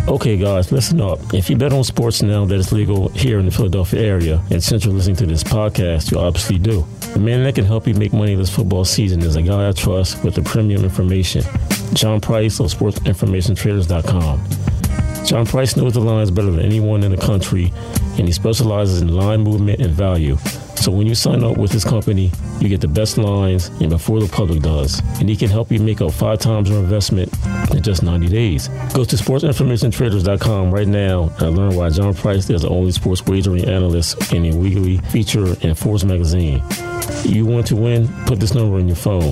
Okay, guys, listen up. If you bet on sports now that is legal here in the Philadelphia area, and since you're listening to this podcast, you obviously do. The man that can help you make money this football season is a guy I trust with the premium information. John Price of SportsInformationTraders.com. John Price knows the lines better than anyone in the country, and he specializes in line movement and value. So when you sign up with his company, you get the best lines and before the public does. And he can help you make up 5 times your investment in just 90 days. Go to SportsInformationTraders.com right now and learn why John Price is the only sports wagering analyst in a weekly feature in Forbes magazine. You want to win? Put this number in your phone,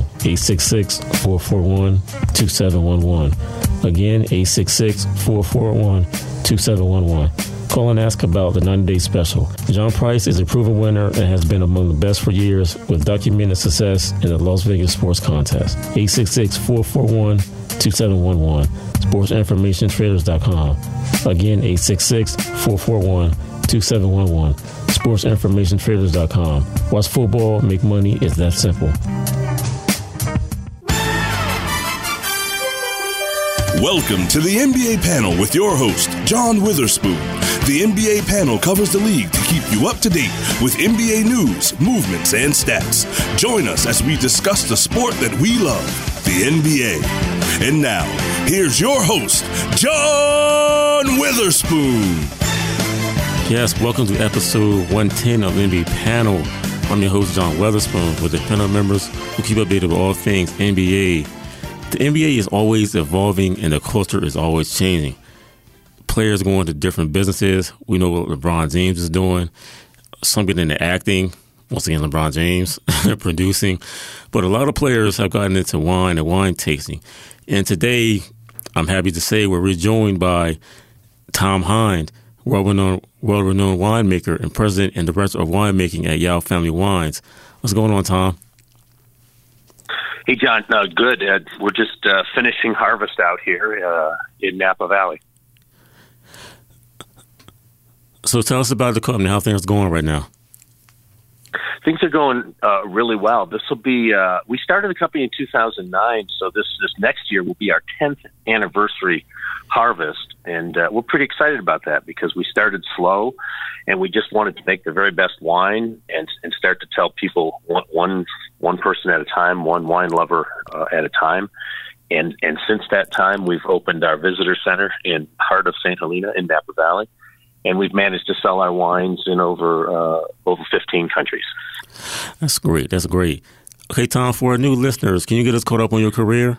866-441-2711. Again, 866-441-2711. Call and ask about the 90-day special. John Price is a proven winner and has been among the best for years with documented success in the Las Vegas Sports Contest. 866-441-2711. SportsInformationTraders.com. Again, 866-441-2711. SportsInformationTraders.com. Watch football, make money. It's that simple. Welcome to the NBA panel with your host, John Witherspoon. The NBA panel covers the league to keep you up to date with NBA news, movements, and stats. Join us as we discuss the sport that we love, the NBA. And now, here's your host, John Witherspoon. Yes, welcome to episode 110 of NBA Panel. I'm your host, John Witherspoon, with the panel members who keep updated with all things NBA. The NBA is always evolving and the culture is always changing. Players going to different businesses. We know what LeBron James is doing. Some get into acting. Once again, LeBron James, producing. But a lot of players have gotten into wine and wine tasting. And today, I'm happy to say we're rejoined by Tom Hind, world-renowned winemaker and president and director of winemaking at Yao Family Wines. What's going on, Tom? Hey, John. Good. We're just finishing harvest out here in Napa Valley. So tell us about the company, how things are going right now. Things are going really well. This will be, we started the company in 2009, so this next year will be our 10th anniversary harvest. And we're pretty excited about that because we started slow and we just wanted to make the very best wine and start to tell people one person at a time, one wine lover at a time. And since that time, we've opened our visitor center in heart of St. Helena in Napa Valley. And we've managed to sell our wines in over 15 countries. That's great. That's great. Okay, Tom, for our new listeners, can you get us caught up on your career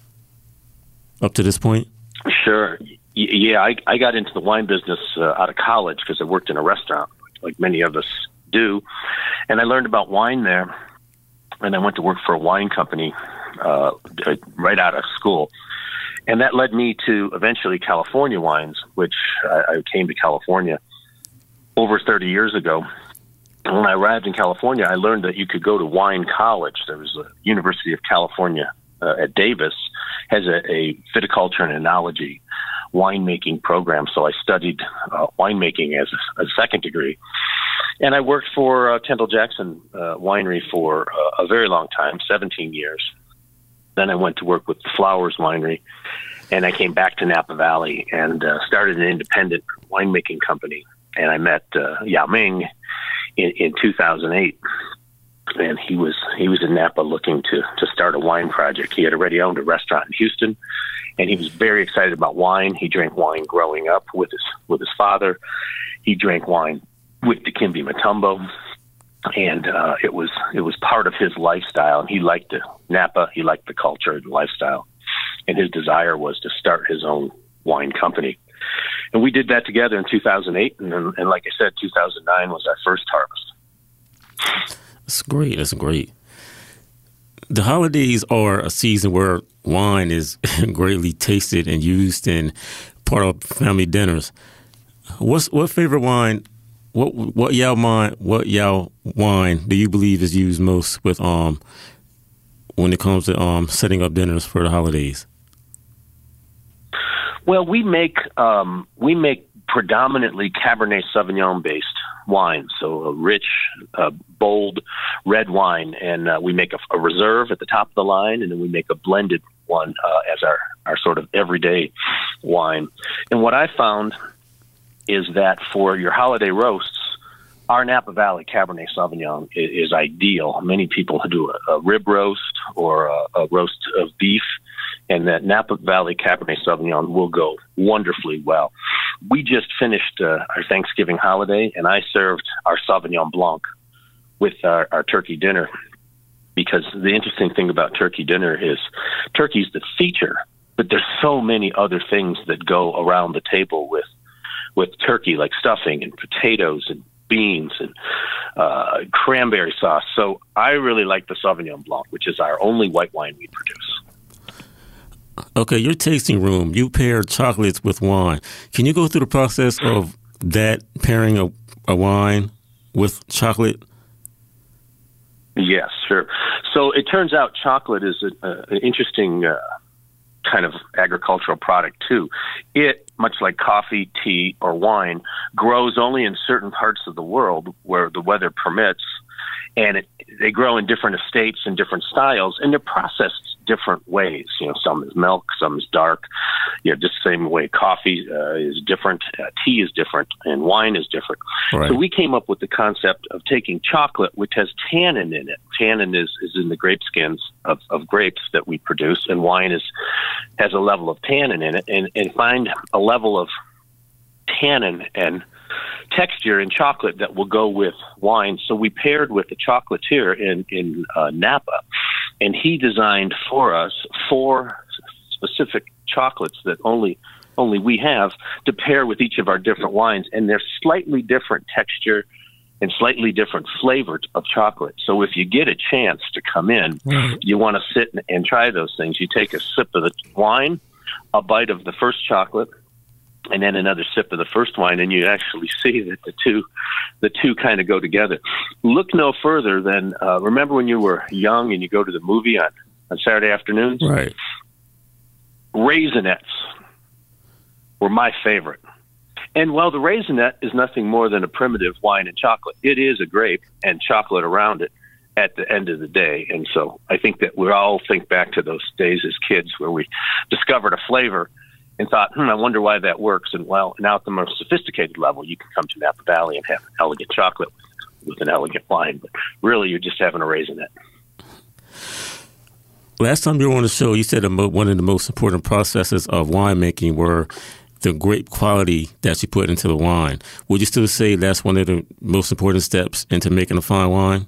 up to this point? Sure. Yeah, I got into the wine business out of college because I worked in a restaurant, like many of us do. And I learned about wine there. And I went to work for a wine company right out of school. And that led me to eventually California Wines, which I came to California over 30 years ago. And when I arrived in California, I learned that you could go to wine college. There was a University of California at Davis has a viticulture and enology winemaking program. So I studied winemaking as a second degree. And I worked for Kendall Jackson Winery for a very long time, 17 years. Then I went to work with the Flowers Winery, and I came back to Napa Valley and started an independent winemaking company. And I met Yao Ming in 2008, and he was in Napa looking to start a wine project. He had already owned a restaurant in Houston, and he was very excited about wine. He drank wine growing up with his father. He drank wine with Dikembe Mutombo. And it was part of his lifestyle. He liked Napa. He liked the culture and lifestyle. And his desire was to start his own wine company. And we did that together in 2008. And like I said, 2009 was our first harvest. That's great. That's great. The holidays are a season where wine is greatly tasted and used in part of family dinners. What favorite wine? What Yao wine do you believe is used most with when it comes to setting up dinners for the holidays? Well, we make predominantly Cabernet Sauvignon based wine, so a rich, bold red wine, and we make a reserve at the top of the line, and then we make a blended one as our sort of everyday wine. And what I found is that for your holiday roasts, our Napa Valley Cabernet Sauvignon is ideal. Many people do a rib roast or a roast of beef, and that Napa Valley Cabernet Sauvignon will go wonderfully well. We just finished our Thanksgiving holiday, and I served our Sauvignon Blanc with our turkey dinner, because the interesting thing about turkey dinner is turkey's the feature, but there's so many other things that go around the table with turkey, like stuffing and potatoes and beans and cranberry sauce. So I really like the Sauvignon Blanc, which is our only white wine we produce. Okay, your tasting room, you pair chocolates with wine. Can you go through the process of that pairing a wine with chocolate? Yes, sure. So it turns out chocolate is an interesting kind of agricultural product too. It, much like coffee, tea, or wine, grows only in certain parts of the world where the weather permits, and they grow in different estates and different styles, and they're processed different ways. Some is milk, some is dark. Just the same way coffee is different, tea is different, and wine is different. Right. So we came up with the concept of taking chocolate, which has tannin in it. Tannin is in the grape skins of grapes that we produce, and wine has a level of tannin in it, and find a level of tannin and texture in chocolate that will go with wine. So we paired with the chocolatier in Napa, and he designed for us 4 specific chocolates that only we have to pair with each of our different wines, and they're slightly different texture and slightly different flavor of chocolate. So if you get a chance to come in, you want to sit and try those things. You take a sip of the wine, a bite of the first chocolate, and then another sip of the first wine, and you actually see that the two kind of go together. Look no further than, remember when you were young and you go to the movie on Saturday afternoons? Right. Raisinets were my favorite. And while the raisinette is nothing more than a primitive wine and chocolate, it is a grape and chocolate around it at the end of the day. And so I think that we all think back to those days as kids where we discovered a flavor and thought, I wonder why that works. And well, now at the most sophisticated level, you can come to Napa Valley and have an elegant chocolate with an elegant wine. But really, you're just having a raisinette. Last time you were on the show, you said one of the most important processes of winemaking were the grape quality that you put into the wine. Would you still say that's one of the most important steps into making a fine wine?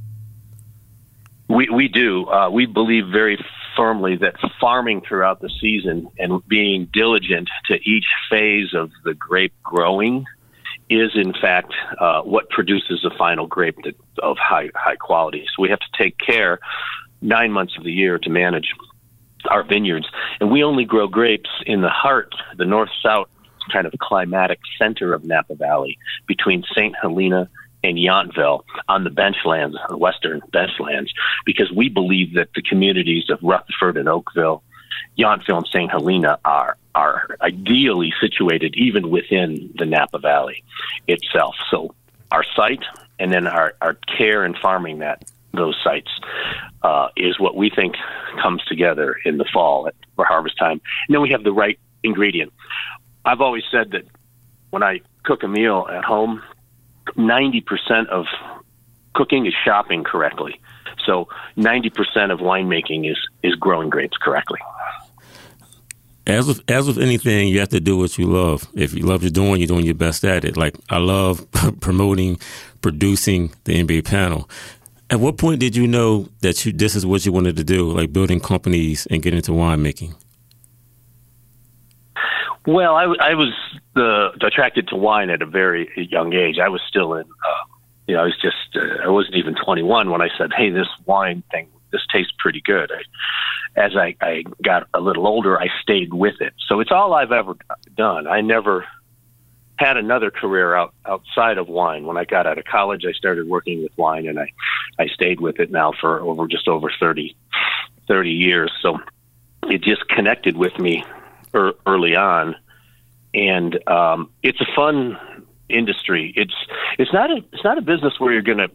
We do. We believe very firmly that farming throughout the season and being diligent to each phase of the grape growing is, in fact, what produces a final grape of high quality. So we have to take care 9 months of the year to manage our vineyards. And we only grow grapes in the heart, the north-south kind of climatic center of Napa Valley, between St. Helena and Yountville on the benchlands, the western benchlands, because we believe that the communities of Rutherford and Oakville, Yountville and St. Helena are ideally situated even within the Napa Valley itself. So our site and then our care and farming those sites is what we think comes together in the fall for harvest time. And then we have the right ingredient. I've always said that when I cook a meal at home, 90% of cooking is shopping correctly. So 90% of winemaking is growing grapes correctly. As with anything, you have to do what you love. If you love what you're doing your best at it. Like, I love promoting, producing the NBA panel. At what point did you know that this is what you wanted to do, like building companies and getting into winemaking? Well, I was attracted to wine at a very young age. I was still in, I wasn't even 21 when I said, hey, this wine thing, this tastes pretty good. As I got a little older, I stayed with it. So it's all I've ever done. I never had another career outside of wine. When I got out of college, I started working with wine, and I stayed with it now for over 30 years. So it just connected with me early on, and it's a fun industry. It's not a business where you're going to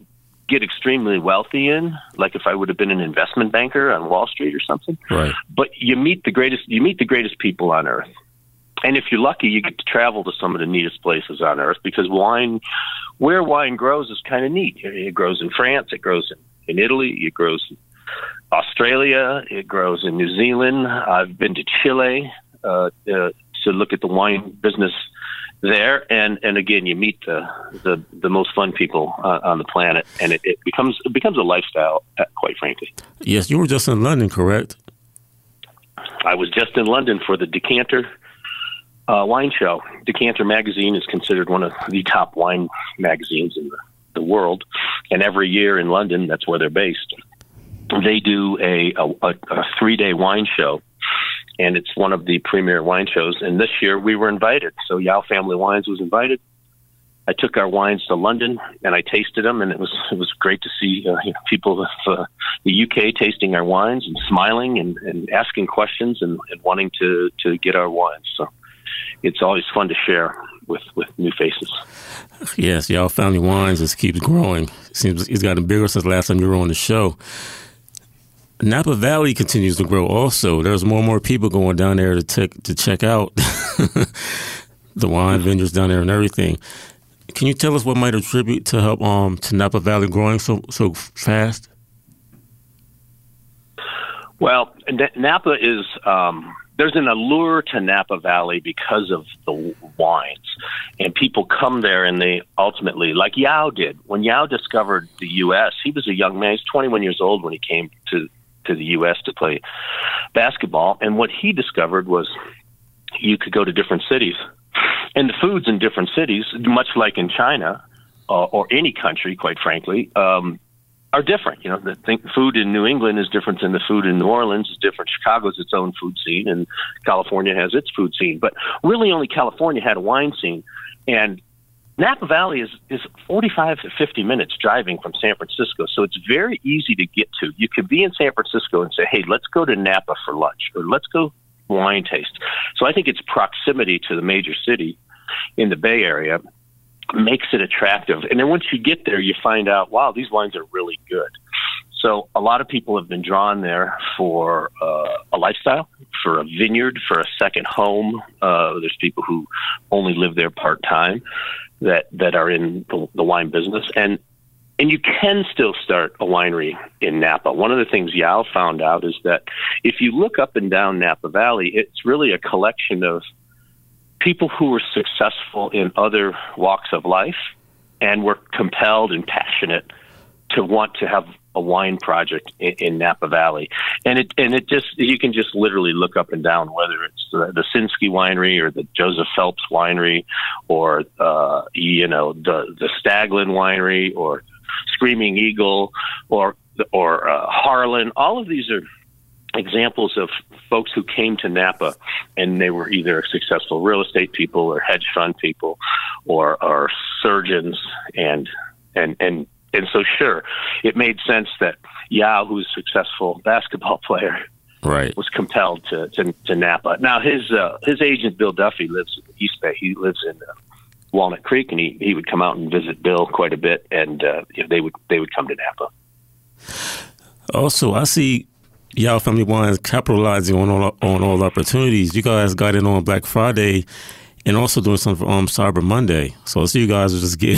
get extremely wealthy in, like if I would have been an investment banker on Wall Street or something. Right. But you meet the greatest people on earth. And if you're lucky, you get to travel to some of the neatest places on earth, because where wine grows is kind of neat. It grows in France, it grows in Italy, it grows in Australia, it grows in New Zealand. I've been to Chile to look at the wine business there, and again, you meet the most fun people on the planet, and it becomes a lifestyle, quite frankly. Yes, you were just in London, correct? I was just in London for the Decanter wine show. Decanter magazine is considered one of the top wine magazines in the world, and every year in London, that's where they're based, they do a 3-day wine show. And it's one of the premier wine shows. And this year we were invited. So Yao Family Wines was invited. I took our wines to London and I tasted them, and it was great to see people of the UK tasting our wines and smiling and asking questions and wanting to get our wines. So it's always fun to share with new faces. Yes, Yao Family Wines just keeps growing. It seems it's gotten bigger since the last time you were on the show. Napa Valley continues to grow also. There's more and more people going down there to check out the wine vineyards down there and everything. Can you tell us what might attribute to help to Napa Valley growing so fast? Well, Napa is there's an allure to Napa Valley because of the wines, and people come there and they ultimately, like Yao did. When Yao discovered the U.S., he was a young man. He's 21 years old when he came to the U.S. to play basketball. And what he discovered was you could go to different cities. And the foods in different cities, much like in China or any country, quite frankly, are different. You know, the food in New England is different than the food in New Orleans. Is different. Chicago's its own food scene, and California has its food scene. But really only California had a wine scene. And Napa Valley is 45 to 50 minutes driving from San Francisco, so it's very easy to get to. You could be in San Francisco and say, hey, let's go to Napa for lunch, or let's go wine taste. So I think its proximity to the major city in the Bay Area makes it attractive. And then once you get there, you find out, wow, these wines are really good. So a lot of people have been drawn there for a lifestyle, for a vineyard, for a second home. There's people who only live there part-time that are in the wine business. And you can still start a winery in Napa. One of the things Yao found out is that if you look up and down Napa Valley, it's really a collection of people who were successful in other walks of life and were compelled and passionate to want to have a wine project in Napa Valley. And it just, you can just literally look up and down, whether it's the Sinsky Winery or the Joseph Phelps Winery or, the Staglin Winery or Screaming Eagle or Harlan. All of these are examples of folks who came to Napa and they were either successful real estate people or hedge fund people or surgeons and so sure, it made sense that Yao, who's a successful basketball player, right, was compelled to Napa. Now his agent Bill Duffy lives in the East Bay. He lives in Walnut Creek, and he would come out and visit Bill quite a bit, and they would come to Napa. Also, I see Yao Family Wines capitalizing on all opportunities. You guys got in on Black Friday and also doing something for Cyber Monday. So I see you guys are just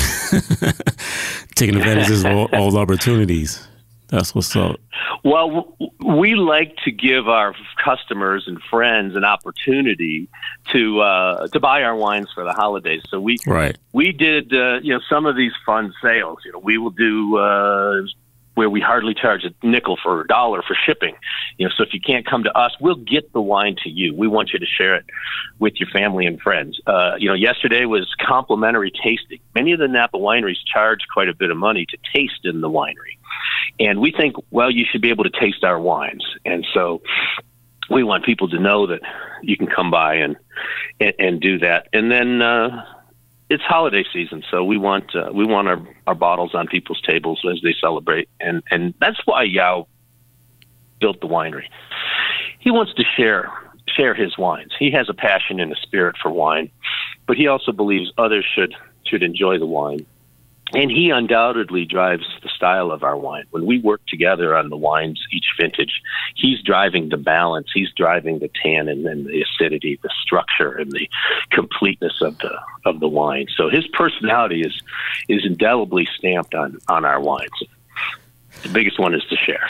taking advantage of all opportunities. That's what's up. Well, we like to give our customers and friends an opportunity to buy our wines for the holidays. So we did some of these fun sales. We will do where we hardly charge a nickel for a dollar for shipping. So if you can't come to us, we'll get the wine to you. We want you to share it with your family and friends. Yesterday was complimentary tasting. Many of the Napa wineries charge quite a bit of money to taste in the winery. And we think, well, you should be able to taste our wines. And so we want people to know that you can come by and do that. And then it's holiday season, so we want our bottles on people's tables as they celebrate. And that's why Yao built the winery. He wants to share his wines. He has a passion and a spirit for wine, but he also believes others should enjoy the wine. And he undoubtedly drives the style of our wine. When we work together on the wines, each vintage, he's driving the balance. He's driving the tannin and the acidity, the structure, and the completeness of the wine. So his personality is indelibly stamped on our wines. The biggest one is to share.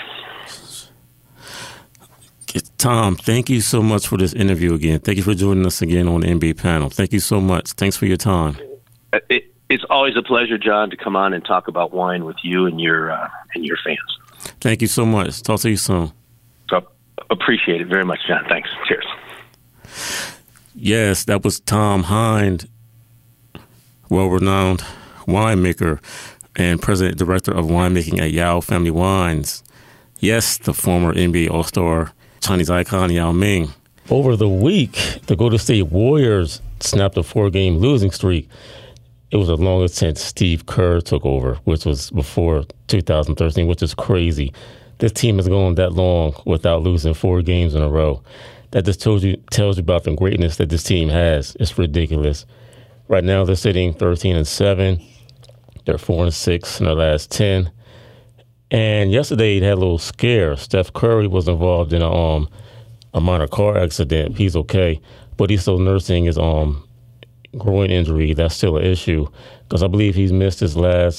Tom, thank you so much for this interview again. Thank you for joining us again on the NBA panel. Thank you so much. Thanks for your time. It's always a pleasure, John, to come on and talk about wine with you and your fans. Thank you so much. Talk to you soon. Appreciate it very much, John. Thanks. Cheers. Yes, that was Tom Hind, well-renowned winemaker and president director of winemaking at Yao Family Wines. Yes, the former NBA All-Star Chinese icon Yao Ming. Over the week, the Golden State Warriors snapped a 4-game losing streak. It was the longest since Steve Kerr took over, which was before 2013, which is crazy. This team has gone that long without losing 4 games in a row. That just tells you about the greatness that this team has. It's ridiculous. Right now, they're sitting 13-7. They're 4-6 in their last 10. And yesterday, it had a little scare. Steph Curry was involved in a minor car accident. He's okay, but he's still nursing his groin injury. That's still an issue because I believe he's missed his last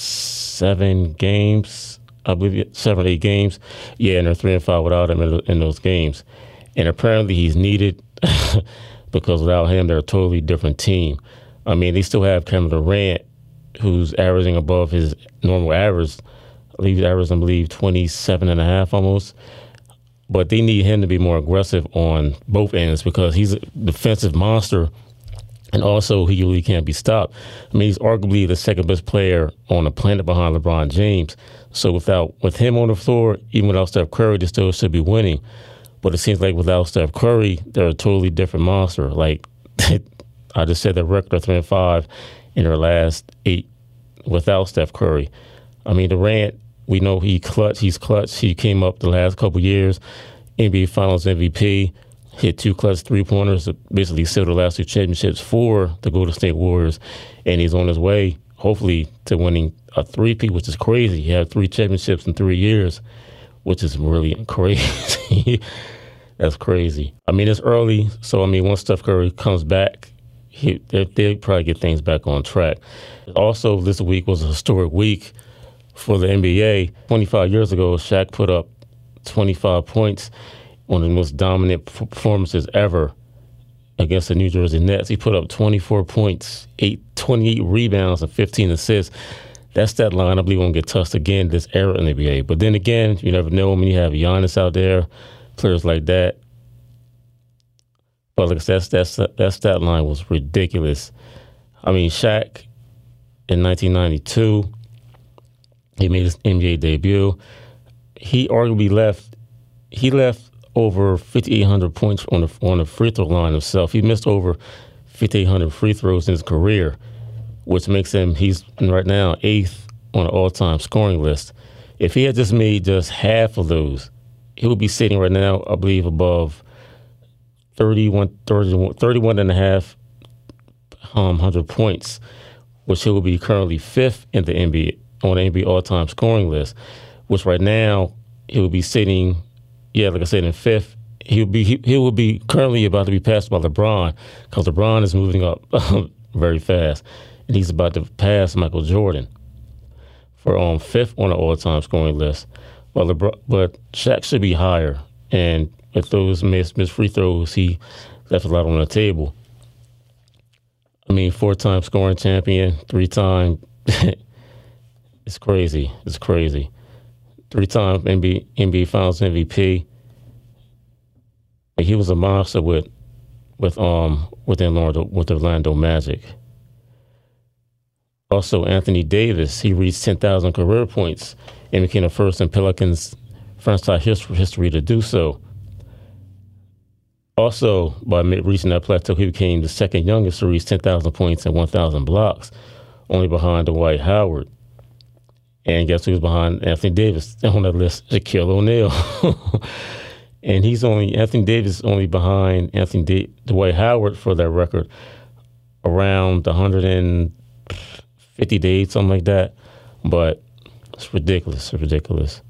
7 games. I believe 7 or 8 games. Yeah, and they're 3-5 without him in those games. And apparently he's needed because without him, they're a totally different team. I mean, they still have Kevin Durant, who's averaging above his normal average. He's averaging, I believe, 27.5 almost. But they need him to be more aggressive on both ends because he's a defensive monster. And also, he really can't be stopped. I mean, he's arguably the second best player on the planet behind LeBron James. So with him on the floor, even without Steph Curry, they still should be winning. But it seems like without Steph Curry, they're a totally different monster. Like I just said, their record of 3-5 in their last 8 without Steph Curry. I mean, Durant, we know he's clutch. He came up the last couple years, NBA Finals MVP. Hit 2 clutch 3-pointers, basically sealed the last 2 championships for the Golden State Warriors. And he's on his way, hopefully, to winning a 3-peat, which is crazy. He had 3 championships in 3 years, which is really crazy. That's crazy. I mean, it's early, so, I mean, once Steph Curry comes back, they'll probably get things back on track. Also, this week was a historic week for the NBA. 25 years ago, Shaq put up 25 points, one of the most dominant performances ever against the New Jersey Nets. He put up 24 points, 28 rebounds, and 15 assists. That stat line, I believe, won't get touched again this era in the NBA. But then again, you never know when you have Giannis out there, players like that. But like I said, that stat line was ridiculous. I mean, Shaq in 1992, he made his NBA debut. He arguably left over 5,800 points on the free throw line himself. He missed over 5,800 free throws in his career, which makes him, he's right now 8th on the all-time scoring list. If he had just made just half of those, he would be sitting right now, I believe, above 31.5 hundred points, which he will be currently 5th in the NBA on the NBA all-time scoring list, which right now he will be sitting, like I said, in 5th. He will be currently about to be passed by LeBron because LeBron is moving up very fast, and he's about to pass Michael Jordan for 5th on the all-time scoring list. But Shaq should be higher, and with those missed free throws, he left a lot on the table. I mean, 4-time scoring champion, 3-time. It's crazy. It's crazy. 3-time NBA Finals MVP. He was a monster with Orlando Magic. Also, Anthony Davis, he reached 10,000 career points and became the first in Pelicans franchise history to do so. Also, by reaching that plateau, he became the second youngest to reach 10,000 points and 1,000 blocks, only behind Dwight Howard. And guess who's behind Anthony Davis on that list? Shaquille O'Neal. And Anthony Davis is only behind Dwight Howard for that record, around 150 days, something like that. But it's ridiculous. It's ridiculous.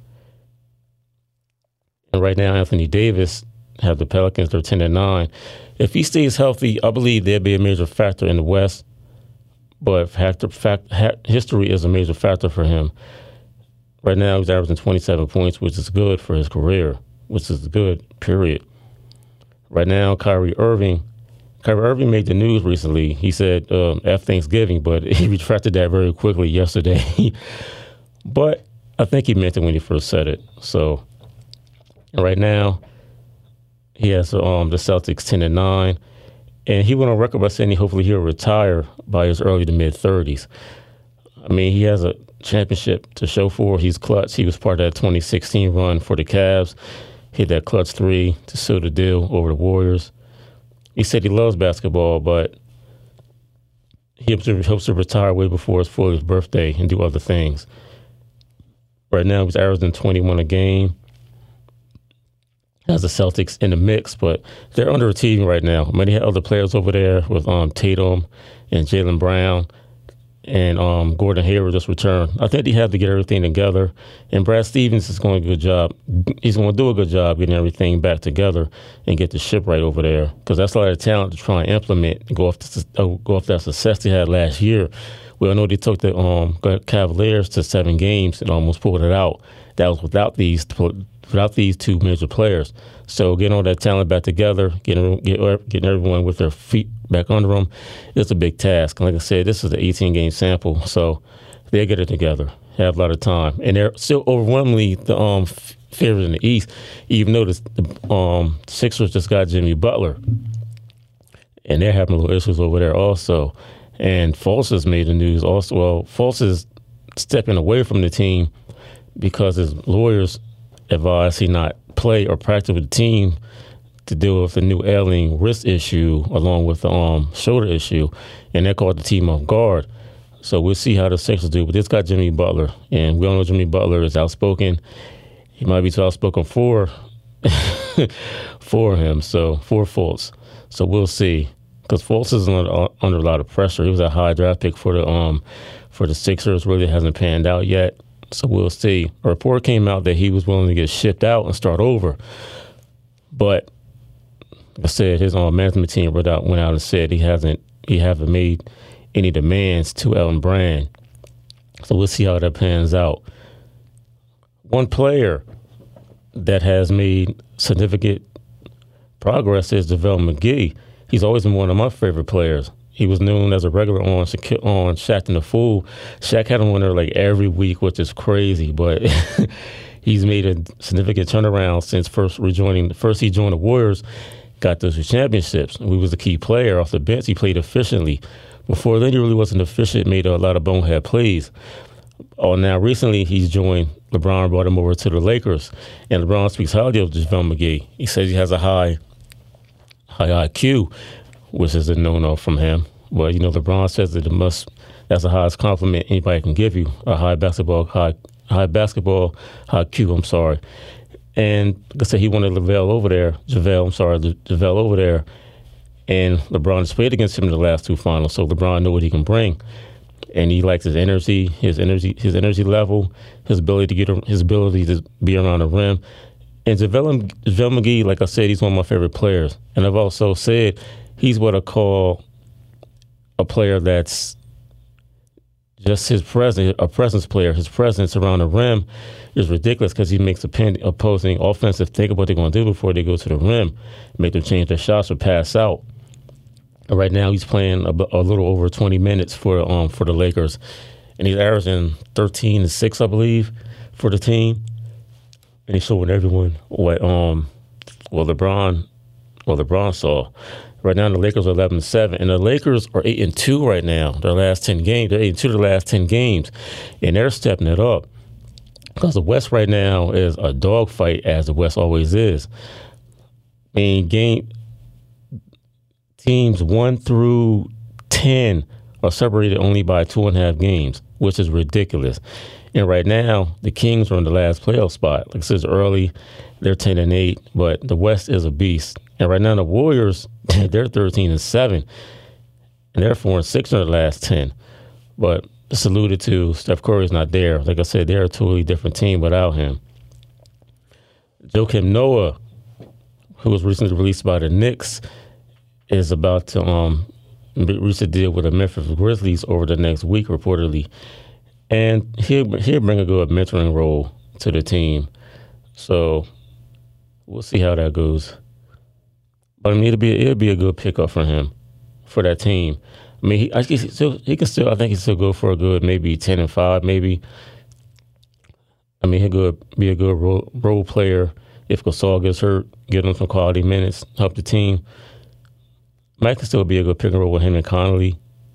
And right now, Anthony Davis have the Pelicans. They're 10-9. If he stays healthy, I believe there'll be a major factor in the West. But history is a major factor for him. Right now, he's averaging 27 points, which is good for his career, which is good, period. Right now, Kyrie Irving made the news recently. He said, F Thanksgiving, but he retracted that very quickly yesterday. But I think he meant it when he first said it. So right now, he has the Celtics 10-9. And he went on record by saying hopefully he'll retire by his early to mid-30s. I mean, he has a championship to show for. He's clutch. He was part of that 2016 run for the Cavs. Hit that clutch 3 to seal the deal over the Warriors. He said he loves basketball, but he hopes to retire way before his 40th birthday and do other things. Right now, he's averaging 21 a game. Has the Celtics in the mix, but they're underachieving right now. I mean, they had other players over there with Tatum and Jaylen Brown and Gordon Hayward just returned. I think they have to get everything together, and Brad Stevens is going to do a good job. He's going to do a good job getting everything back together and get the ship right over there, because that's a lot of talent to try and implement and go off that success they had last year. We all know they took the Cavaliers to 7 games and almost pulled it out. That was without these two major players. So getting all that talent back together, getting everyone with their feet back under them, it's a big task. And like I said, this is an 18-game sample, so they'll get it together, have a lot of time. And they're still overwhelmingly the favorite in the East, even though the Sixers just got Jimmy Butler. And they're having little issues over there also. And Fultz has made the news also. Well, Fultz is stepping away from the team because his lawyers advise he not play or practice with the team to deal with the new ailing wrist issue along with the shoulder issue, and that caught the team off guard. So we'll see how the Sixers do. But this got Jimmy Butler, and we all know Jimmy Butler is outspoken. He might be too outspoken for him, so for Fultz. So we'll see, because Fultz is under a lot of pressure. He was a high draft pick for the Sixers. Really hasn't panned out yet. So we'll see. A report came out that he was willing to get shipped out and start over. But like I said, his management team went out and said he haven't made any demands to Elton Brand. So we'll see how that pans out. One player that has made significant progress is JaVale McGee. He's always been one of my favorite players. He was known as a regular on Shaq and the Fool. Shaq had him on there like every week, which is crazy, but he's made a significant turnaround since first he joined the Warriors, got those 2 championships. He was a key player off the bench. He played efficiently. Before then, he really wasn't efficient, made a lot of bonehead plays. Now, recently, he's joined LeBron, brought him over to the Lakers, and LeBron speaks highly of JaVale McGee. He says he has a high IQ, which is a no-no from him. But, LeBron says that that's the highest compliment anybody can give you, a high basketball IQ, And like I said, he wanted JaVale over there, and LeBron has played against him in the last 2 finals, so LeBron knows what he can bring. And he likes his energy level, his ability to be around the rim. And JaVale McGee, like I said, he's one of my favorite players. And I've also said he's what I call a player that's just a presence player. His presence around the rim is ridiculous because he makes opposing offensive think of what they're going to do before they go to the rim, make them change their shots or pass out. Right now, he's playing a little over 20 minutes for the Lakers, and he's averaging 13-6, I believe, for the team. And he's showing everyone what LeBron saw. Right now, the Lakers are 11-7, and the Lakers are 8-2 right now. Their last 10 games, they're 8-2 the last 10 games, and they're stepping it up because the West right now is a dogfight, as the West always is. Teams 1 through 10 are separated only by 2.5 games, which is ridiculous. And right now, the Kings are in the last playoff spot. Like I said early, they're 10-8, but the West is a beast. And right now, the Warriors, they're 13-7, and they're 4-6 in the last 10. But just alluded to, Steph Curry is not there. Like I said, they're a totally different team without him. Joakim Noah, who was recently released by the Knicks, is about to reach a deal with the Memphis Grizzlies over the next week, reportedly. And he'll bring a good mentoring role to the team. So we'll see how that goes. But I mean, it'll be a good pickup for him, for that team. I mean, I think he can still go for a good maybe 10-5, maybe. I mean, he'll be a good role player. If Gasol gets hurt, get him some quality minutes, help the team. Might can still be a good pick and roll with him and Conley.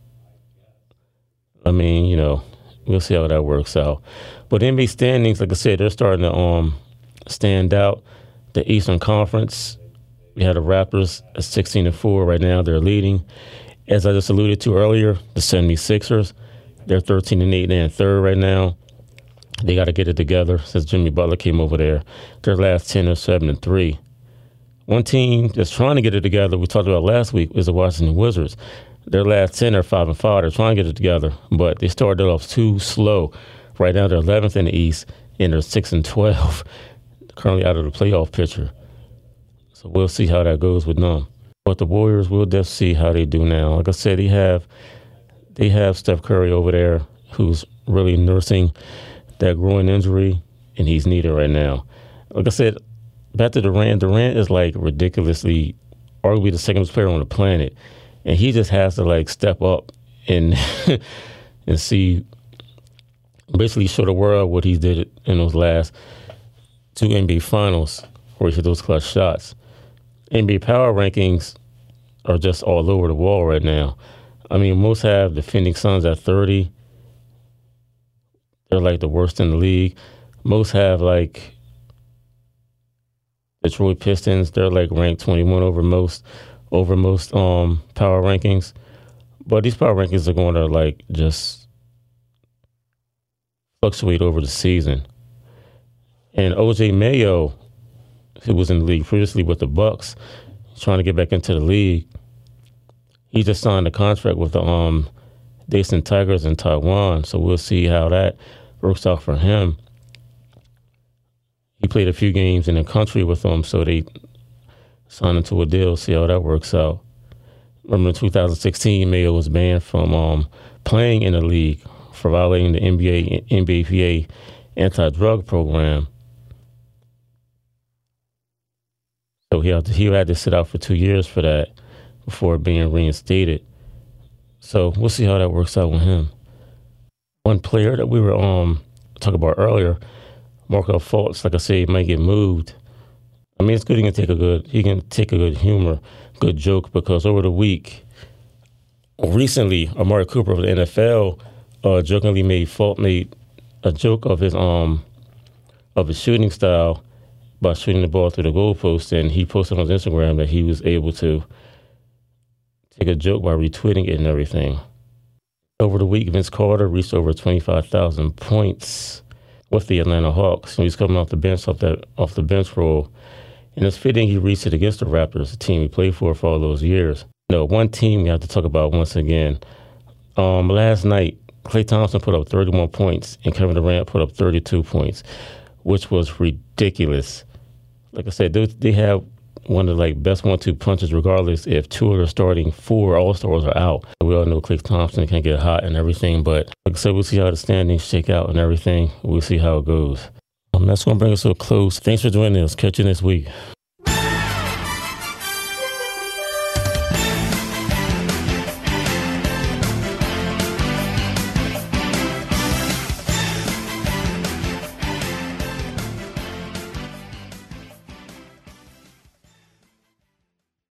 I mean, we'll see how that works out. But NBA standings, like I said, they're starting to stand out. The Eastern Conference, we had the Raptors at 16-4 right now. They're leading. As I just alluded to earlier, the 76ers, they're 13-8. They're in third right now. They got to get it together since Jimmy Butler came over there. Their last 10 are 7-3. One team that's trying to get it together, we talked about last week, is the Washington Wizards. Their last 10 are 5-5. They're trying to get it together, but they started off too slow. Right now, they're 11th in the East, and they're 6-12, currently out of the playoff picture. So we'll see how that goes with them. But the Warriors, we'll just see how they do now. Like I said, they have Steph Curry over there, who's really nursing that groin injury, and he's needed right now. Like I said, back to Durant. Durant is like ridiculously, arguably the second best player on the planet, and he just has to step up and and see, basically show the world what he did in those last two NBA Finals, where he hit those clutch shots. NBA power rankings are just all over the wall right now. I mean, most have the Phoenix Suns at 30. They're the worst in the league. Most have Detroit Pistons. They're ranked 21 over most power rankings. But these power rankings are going to just fluctuate over the season. And OJ Mayo, who was in the league previously with the Bucks, trying to get back into the league, he just signed a contract with the Daesan Tigers in Taiwan. So we'll see how that works out for him. He played a few games in the country with them, so they signed him to a deal, see how that works out. Remember in 2016, Mayo was banned from playing in the league for violating the NBAPA anti-drug program. So he had to sit out for 2 years for that before being reinstated. So we'll see how that works out with him. One player that we were talking about earlier, Markelle Fultz, like I said, might get moved. I mean, it's good he can take a good humor, good joke, because over the week, recently, Amari Cooper of the NFL jokingly made a joke of his shooting style by shooting the ball through the goalpost, and he posted on his Instagram that he was able to take a joke by retweeting it and everything. Over the week, Vince Carter reached over 25,000 points with the Atlanta Hawks. And he's coming off the bench, off the bench role. And it's fitting he reached it against the Raptors, the team he played for all those years. One team we have to talk about once again. Last night, Klay Thompson put up 31 points and Kevin Durant put up 32 points, which was ridiculous. Like I said, they have one of the best 1-2 punches, regardless if two of the starting 4 All-Stars are out. We all know Klay Thompson can get hot and everything, but like I said, we'll see how the standings shake out and everything. We'll see how it goes. That's going to bring us to a close. Thanks for joining us. Catch you next week.